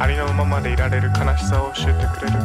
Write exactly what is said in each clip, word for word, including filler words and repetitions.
ありのままでいられる悲しさを教えてくれる。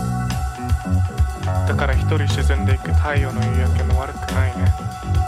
だから一人沈んでいく太陽の夕焼けも悪くないね。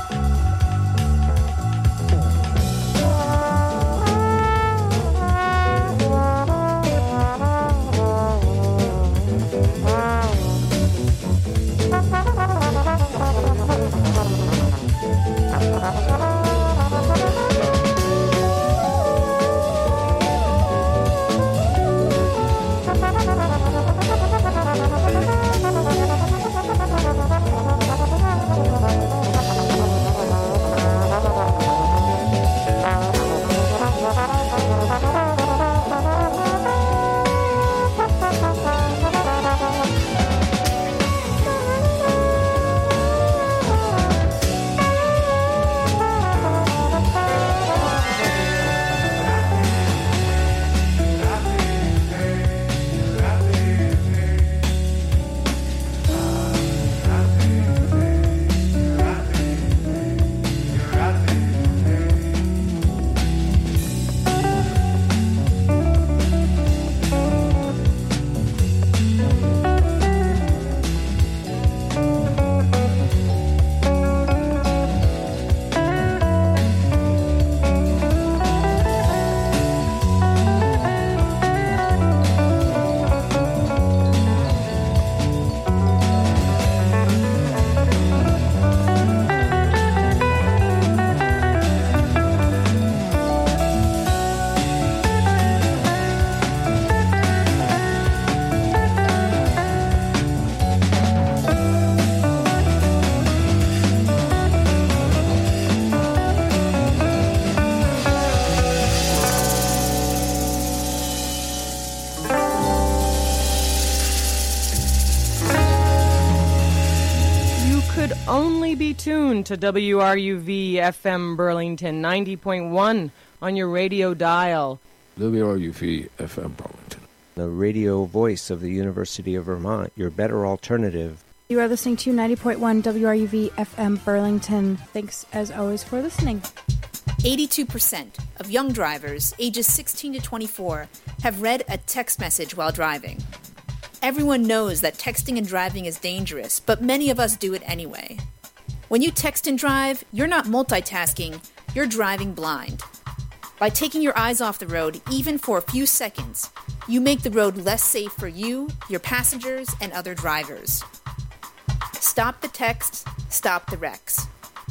Only be tuned to W R U V F M Burlington ninety point one on your radio dial. W R U V F M Burlington, the radio voice of the University of Vermont, your better alternative. You are listening to ninety point one W R U V F M Burlington. Thanks, as always, for listening. eighty-two percent of young drivers ages sixteen to twenty-four have read a text message while driving. Everyone knows that texting and driving is dangerous, but many of us do it anyway. When you text and drive, you're not multitasking, you're driving blind. By taking your eyes off the road, even for a few seconds, you make the road less safe for you, your passengers, and other drivers. Stop the texts, stop the wrecks.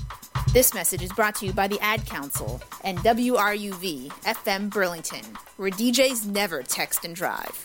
This message is brought to you by the Ad Council and W R U V F M Burlington, where D Js never text and drive.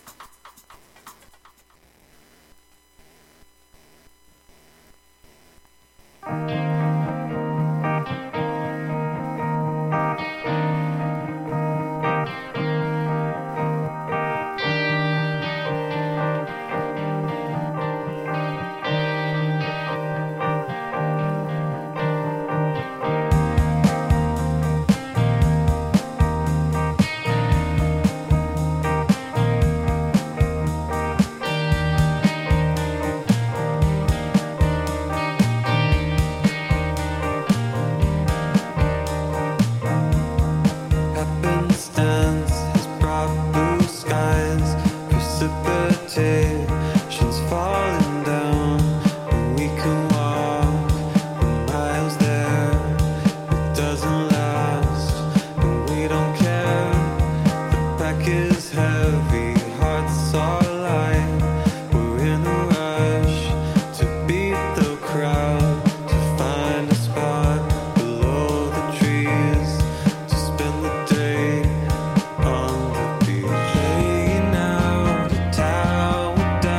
Down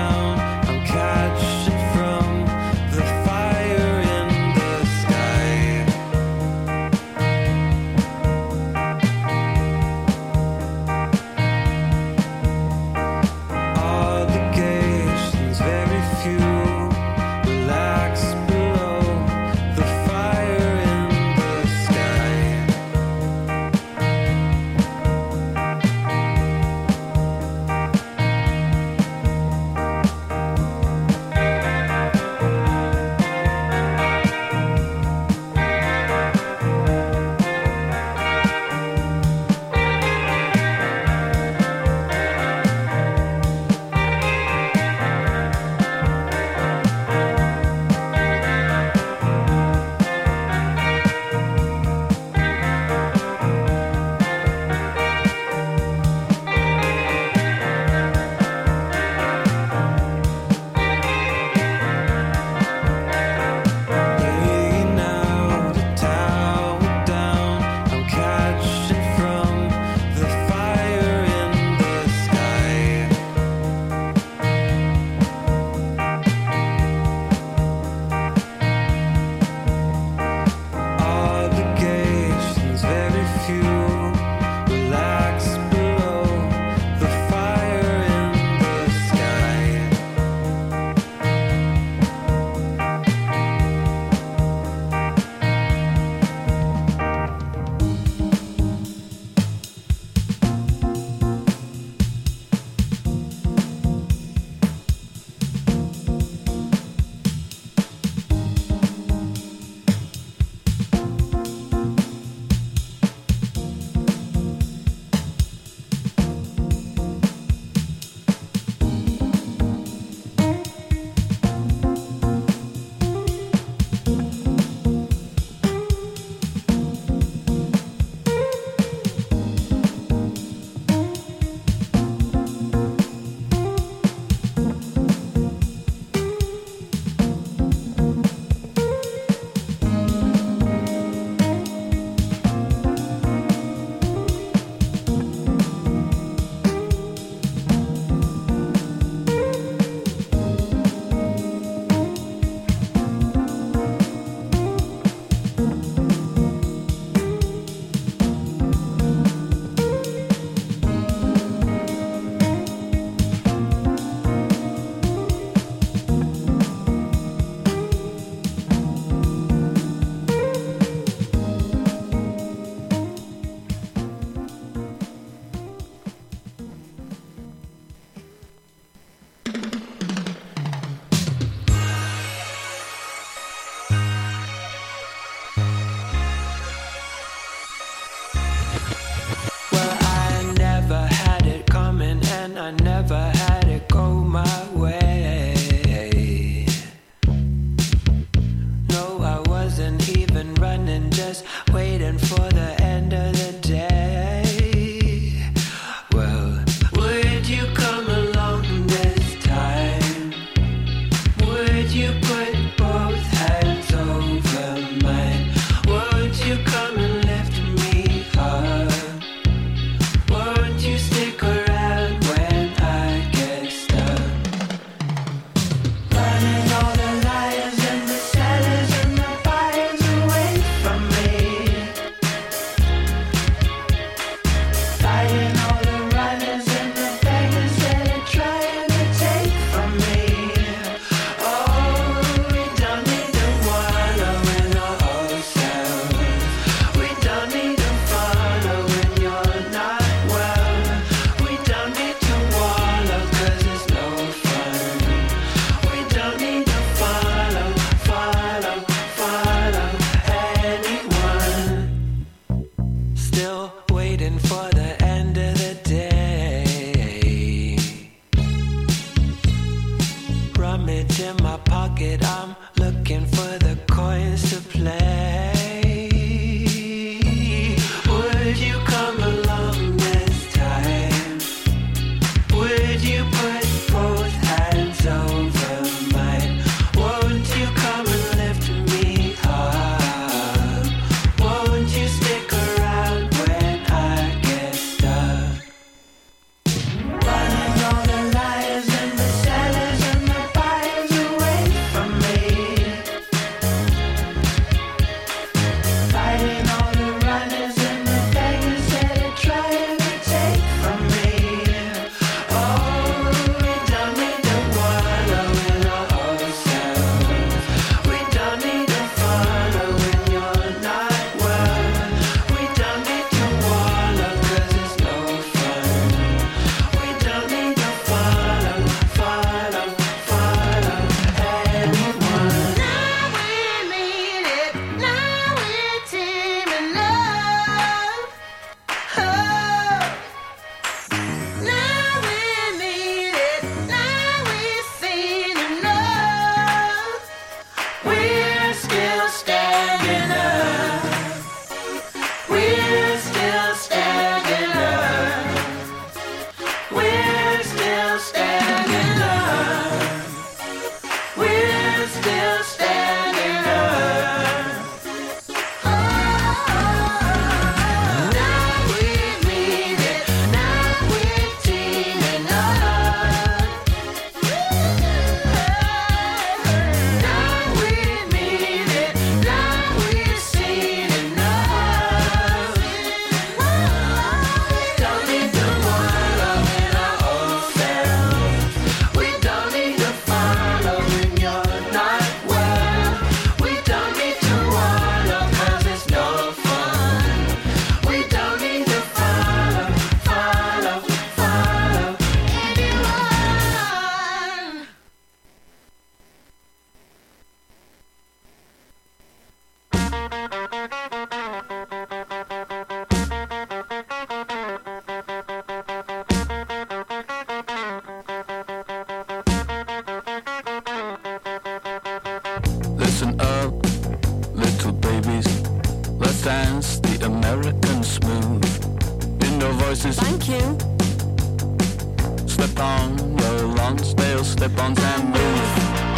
slip-ons and move.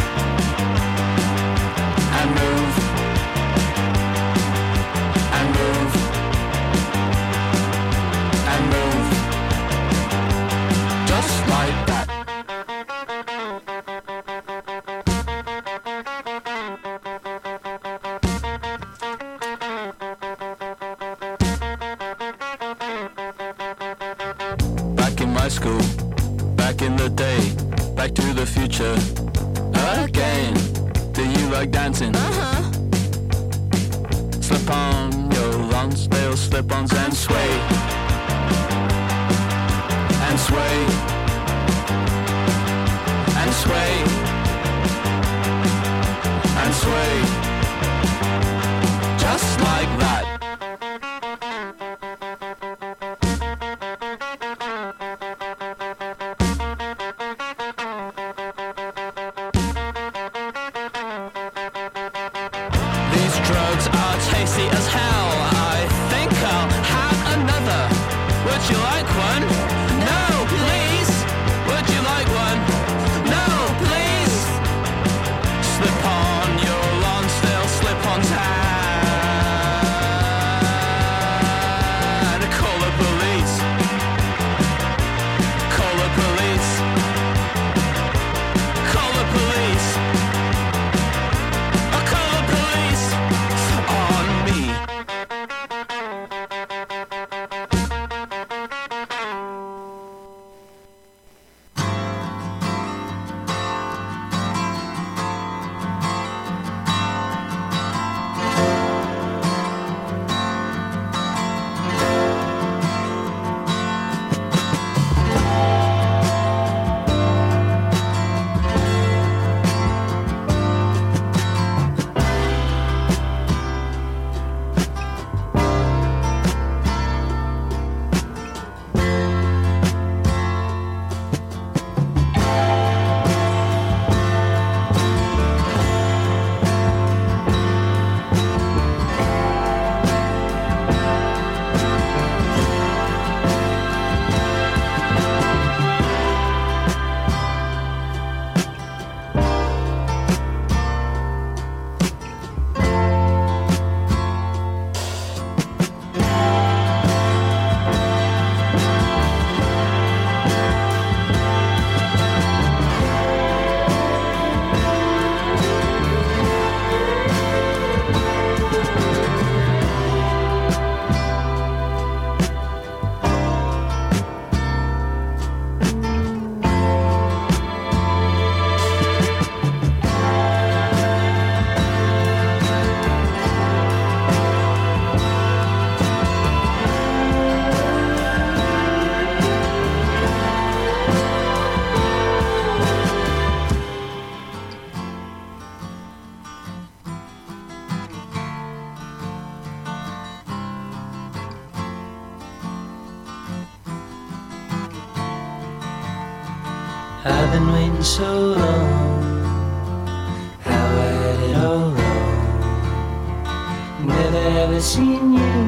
And move. And move. And move. Just like that. School, back in the day, back to the future, again. Do you like dancing? Uh-huh. Slip on your Lonsdale slip-ons and sway. And sway. And sway. And sway. Just like that. I've been waiting so long, how I had it all wrong. Never ever seen you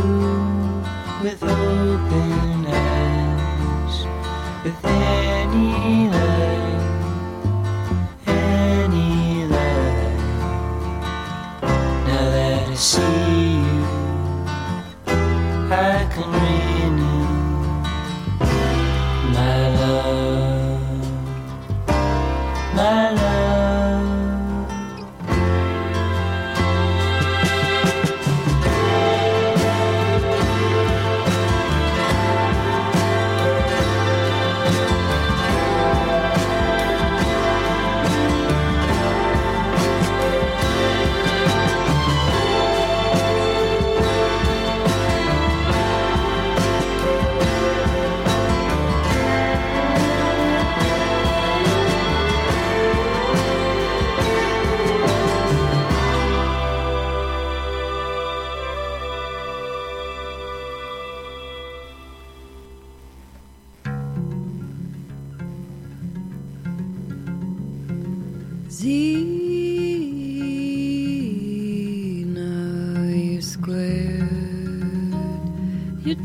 with open eyes, with any light, any light. Now that I see you, I can renew my love, my love. Your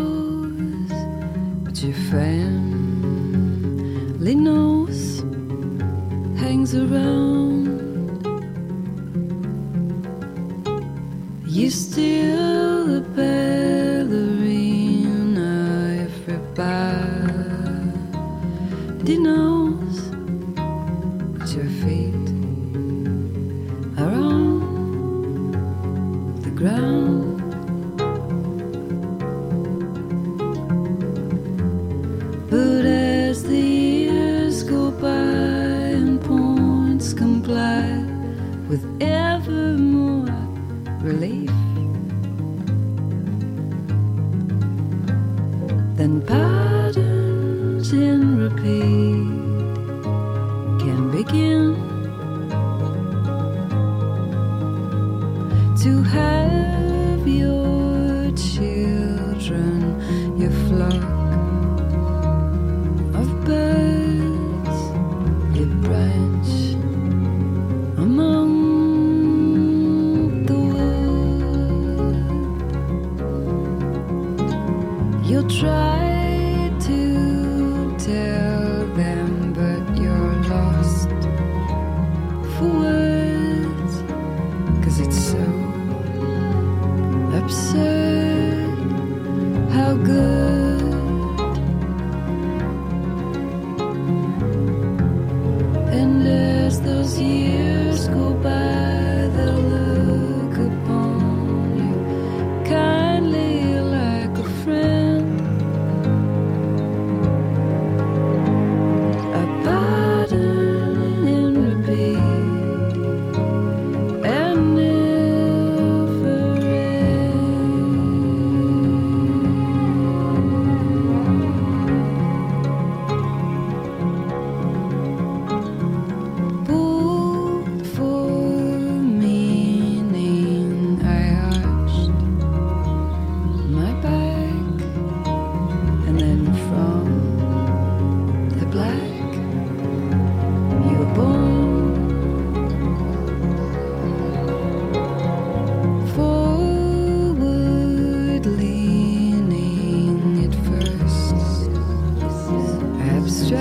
toes, but your family knows around. You still the ballerina. Everybody knows that your feet are on the ground. But as the years go by and points comply with ever more relief, then patterns in repeat can begin to have your children, your flock of birds, your branch among the wood. You'll try to tell them, but you're lost for words, 'cause it's so absurd how good. And as those years go by, they'll look upon you kindly like a friend, a pattern in repeat and never end. Pulled for meaning, I arched my back, and then from the black